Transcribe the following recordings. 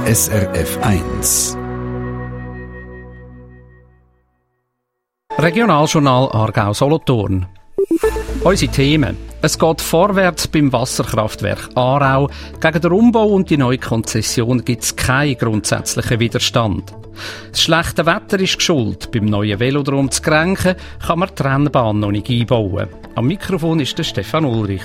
SRF 1. Regionaljournal Aargau-Solothurn. Unsere Themen. Es geht vorwärts beim Wasserkraftwerk Aarau. Gegen den Umbau und die neue Konzession gibt es keinen grundsätzlichen Widerstand. Das schlechte Wetter ist schuld. Beim neuen Velodrom zu Grenchen kann man die Rennbahn noch nicht einbauen. Am Mikrofon ist der Stefan Ulrich.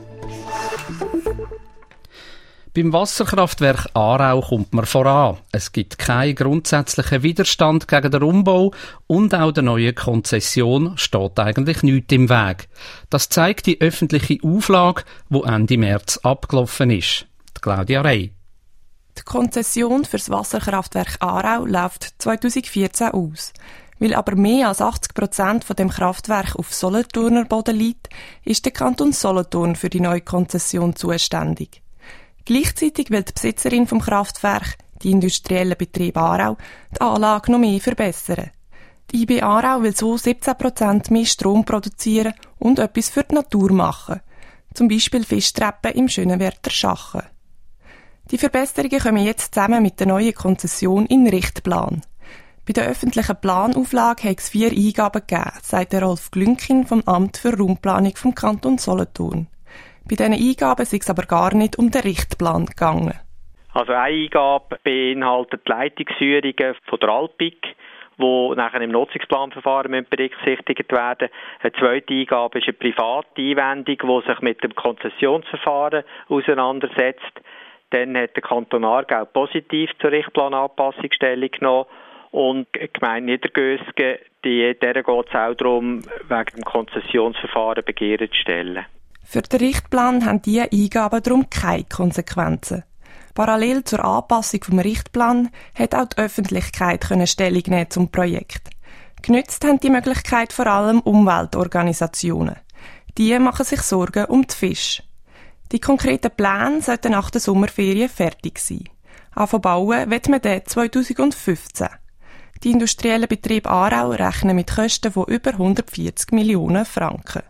Beim Wasserkraftwerk Aarau kommt man voran. Es gibt keinen grundsätzlichen Widerstand gegen den Umbau und auch der neuen Konzession steht eigentlich nichts im Weg. Das zeigt die öffentliche Auflage, die Ende März abgelaufen ist. Die Claudia Rey. Die Konzession für das Wasserkraftwerk Aarau läuft 2014 aus. Weil aber mehr als 80% von dem Kraftwerk auf Solothurner Boden liegt, ist der Kanton Solothurn für die neue Konzession zuständig. Gleichzeitig will die Besitzerin vom Kraftwerk, die industrielle Betrieb Aarau, die Anlage noch mehr verbessern. Die IB Aarau will so 17% mehr Strom produzieren und etwas für die Natur machen. Zum Beispiel Fischtreppen im Schönenwärter Schachen. Die Verbesserungen kommen jetzt zusammen mit der neuen Konzession in den Richtplan. Bei der öffentlichen Planauflage hat es 4 Eingaben gegeben, sagt der Rolf Glünkin vom Amt für Raumplanung vom Kanton Solothurn. Bei diesen Eingaben ist es aber gar nicht um den Richtplan gegangen. Also eine Eingabe beinhaltet die Leitungsführungen von der Alpic, die nachher im Nutzungsplanverfahren berücksichtigt werden. Eine zweite Eingabe ist eine private Einwendung, die sich mit dem Konzessionsverfahren auseinandersetzt. Dann hat der Kanton Aargau positiv zur Richtplananpassung Stellung genommen. Und die Gemeinde Niedergösgen, der geht es auch darum, wegen dem Konzessionsverfahren Begehren zu stellen. Für den Richtplan haben diese Eingaben darum keine Konsequenzen. Parallel zur Anpassung vom Richtplan hat auch die Öffentlichkeit Stellung nehmen zum Projekt. Genützt haben die Möglichkeit vor allem Umweltorganisationen. Die machen sich Sorgen um die Fische. Die konkreten Pläne sollten nach der Sommerferien fertig sein. Anfangen bauen wird man den 2015. Die industriellen Betriebe Aarau rechnen mit Kosten von über 140 Millionen Franken.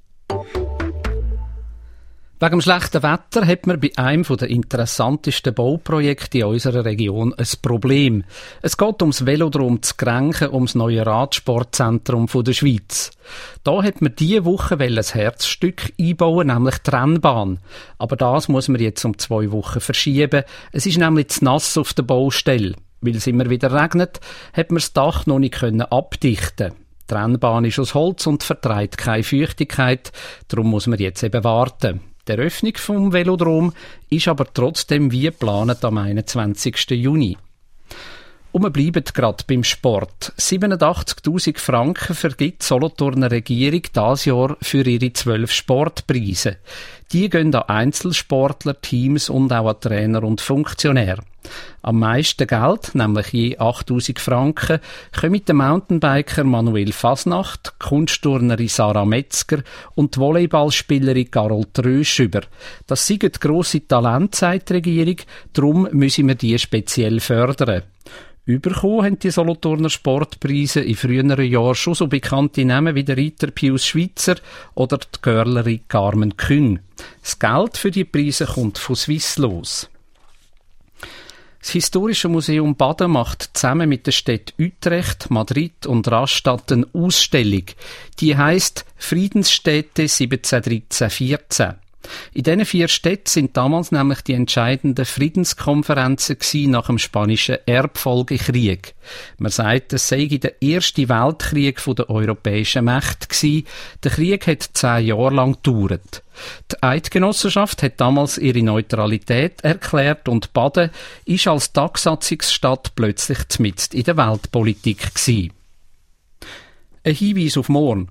Wegen dem schlechten Wetter hat man bei einem der interessantesten Bauprojekte in unserer Region ein Problem. Es geht ums Velodrom zu Grenchen, ums neue Radsportzentrum der Schweiz. Da hat man diese Woche ein Herzstück einbauen, nämlich die Rennbahn. Aber das muss man jetzt um 2 Wochen verschieben. Es ist nämlich zu nass auf der Baustelle. Weil es immer wieder regnet, hat man das Dach noch nicht abdichten können. Die Rennbahn ist aus Holz und verträgt keine Feuchtigkeit. Darum muss man jetzt eben warten. Die Eröffnung vom Velodrom ist aber trotzdem wie geplant am 21. Juni. Und wir bleiben gerade beim Sport. 87'000 Franken vergibt die Solothurner Regierung dieses Jahr für ihre 12 Sportpreise. Die gehen an Einzelsportler, Teams und auch an Trainer und Funktionäre. Am meisten Geld, nämlich je 8'000 Franken, kommen der Mountainbiker Manuel Fasnacht, die Kunstturnerin Sarah Metzger und die Volleyballspielerin Carol Trösch über. Das sind grosse Talente, sagt die Regierung, darum müssen wir die speziell fördern. Überkommen haben die Solothurner Sportpreise in früheren Jahren schon so bekannte Namen wie der Reiter Pius Schweitzer oder die Görlerin Carmen Küng. Das Geld für die Preise kommt von Swisslos. Das Historische Museum Baden macht zusammen mit den Städten Utrecht, Madrid und Rastatt eine Ausstellung. Die heisst Friedensstädte 1713-14. In diesen 4 Städten sind damals nämlich die entscheidenden Friedenskonferenzen nach dem Spanischen Erbfolgekrieg. Man sagt, es sei der erste Weltkrieg der europäischen Mächte gewesen. Der Krieg hat 10 Jahre lang gedauert. Die Eidgenossenschaft hat damals ihre Neutralität erklärt und Baden ist als Tagsatzungsstadt plötzlich mitten in der Weltpolitik gewesen. Ein Hinweis auf morgen.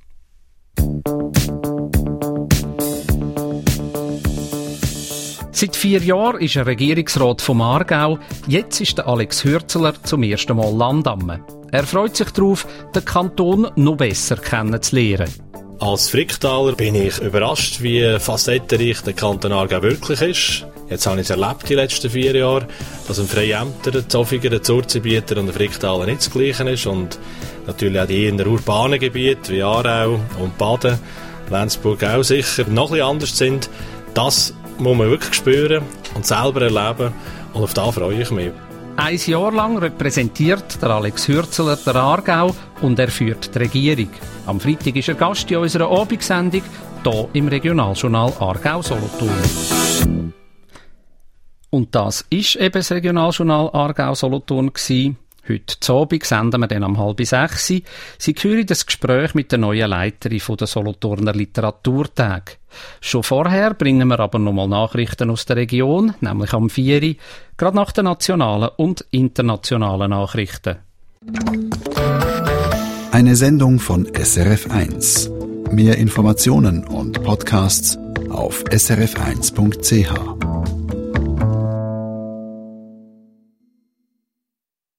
Seit 4 Jahren ist er Regierungsrat vom Aargau. Jetzt ist der Alex Hürzeler zum ersten Mal Landamme. Er freut sich darauf, den Kanton noch besser kennenzulernen. Als Fricktaler bin ich überrascht, wie facettenreich der Kanton Aargau wirklich ist. Jetzt habe ich es erlebt die letzten 4 Jahre, dass ein Freiämter, ein Zoffiger, ein Zurzgebieter und ein Fricktaler nicht das Gleiche ist. Und natürlich auch die eher urbanen Gebiete wie Aarau und Baden, Lenzburg auch sicher noch ein bisschen anders sind. Das muss man wirklich spüren. und selber erleben. Und auf das freue ich mich. 1 Jahr lang repräsentiert der Alex Hürzeler der Aargau und er führt die Regierung. Am Freitag ist er Gast in unserer Abendsendung hier im Regionaljournal Aargau-Solothurn. Und das ist eben das Regionaljournal Aargau-Solothurn gewesen. Heute Abend senden wir dann um 5:30. Sie hören das Gespräch mit der neuen Leiterin der Solothurner Literaturtage. Schon vorher bringen wir aber nochmal Nachrichten aus der Region, nämlich am 4, gerade nach den nationalen und internationalen Nachrichten. Eine Sendung von SRF1. Mehr Informationen und Podcasts auf srf1.ch.